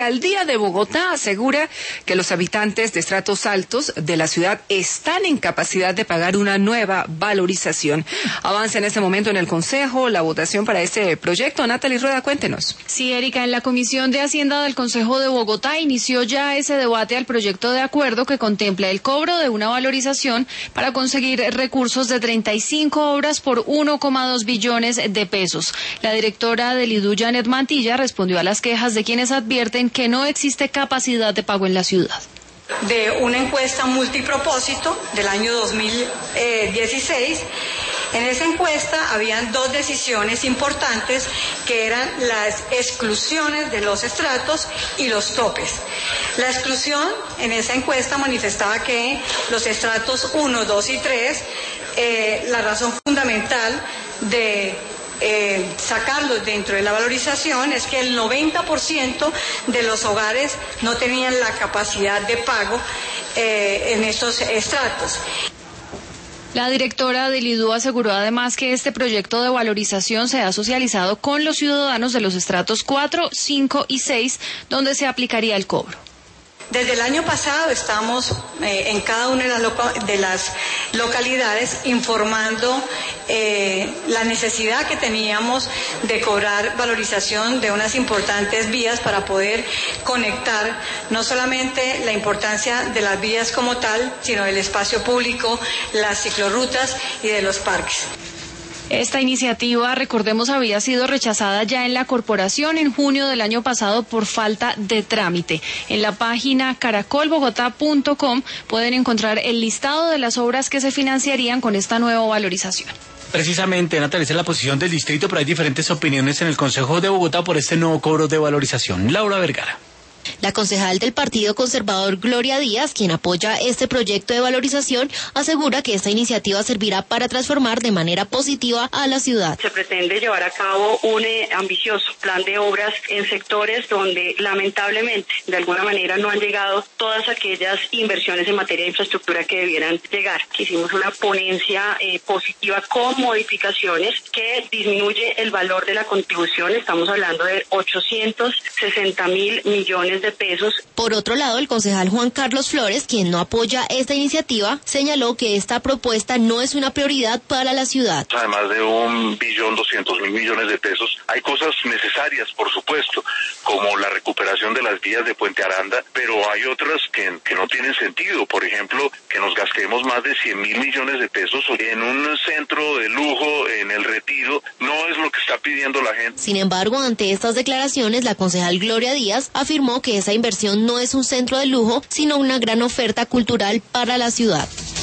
La alcaldía de Bogotá asegura que los habitantes de estratos altos de la ciudad están en capacidad de pagar una nueva valorización. Avanza en este momento en el Consejo la votación para este proyecto. Natalie Rueda, cuéntenos. Sí, Erika, en la Comisión de Hacienda del Consejo de Bogotá inició ya ese debate al proyecto de acuerdo que contempla el cobro de una valorización para conseguir recursos de 35 obras por 1,2 billones de pesos. La directora del IDU, Janet Mantilla, respondió a las quejas de quienes advierten que no existe capacidad de pago en la ciudad. De una encuesta multipropósito del año 2016, en esa encuesta habían dos decisiones importantes que eran las exclusiones de los estratos y los topes. La exclusión en esa encuesta manifestaba que los estratos 1, 2 y 3, la razón fundamental de sacarlos dentro de la valorización es que el 90% de los hogares no tenían la capacidad de pago en estos estratos. La directora del IDU aseguró además que este proyecto de valorización se ha socializado con los ciudadanos de los estratos 4, 5 y 6, donde se aplicaría el cobro. Desde el año pasado estamos en cada una de las localidades informando la necesidad que teníamos de cobrar valorización de unas importantes vías para poder conectar no solamente la importancia de las vías como tal, sino del espacio público, las ciclorrutas y de los parques. Esta iniciativa, recordemos, había sido rechazada ya en la corporación en junio del año pasado por falta de trámite. En la página caracolbogotá.com pueden encontrar el listado de las obras que se financiarían con esta nueva valorización. Precisamente, Natalia, esa es la posición del distrito, pero hay diferentes opiniones en el Consejo de Bogotá por este nuevo cobro de valorización. Laura Vergara. La concejal del Partido Conservador, Gloria Díaz, quien apoya este proyecto de valorización, asegura que esta iniciativa servirá para transformar de manera positiva a la ciudad. Se pretende llevar a cabo un ambicioso plan de obras en sectores donde lamentablemente de alguna manera no han llegado todas aquellas inversiones en materia de infraestructura que debieran llegar. Hicimos una ponencia positiva con modificaciones que disminuye el valor de la contribución. Estamos hablando de 860.000 millones de pesos. Por otro lado, el concejal Juan Carlos Flores, quien no apoya esta iniciativa, señaló que esta propuesta no es una prioridad para la ciudad. Además de 1.200.000 millones de pesos, hay cosas necesarias, por supuesto, como la recuperación de las vías de Puente Aranda, pero hay otras que no tienen sentido. Por ejemplo, que nos gastemos más de 100.000 millones de pesos en un centro de lujo, en el Retiro, no es lo que está pidiendo la gente. Sin embargo, ante estas declaraciones, la concejal Gloria Díaz afirmó que esa inversión no es un centro de lujo, sino una gran oferta cultural para la ciudad.